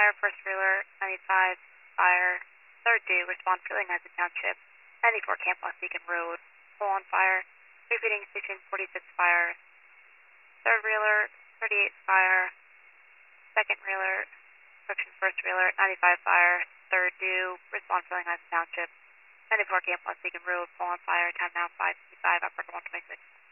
fire, first reeler, 95 fire, third due, respond Filling Heights Township, 94 Camp Lost Beacon Road, full on fire, repeating station 46 fire, third reeler, 38 fire, second reeler, correction, first reeler, 95 fire, third due, respond Filling Heights Township, 94 Camp Lost Beacon Road, full on fire, time now 5:55, operator 126.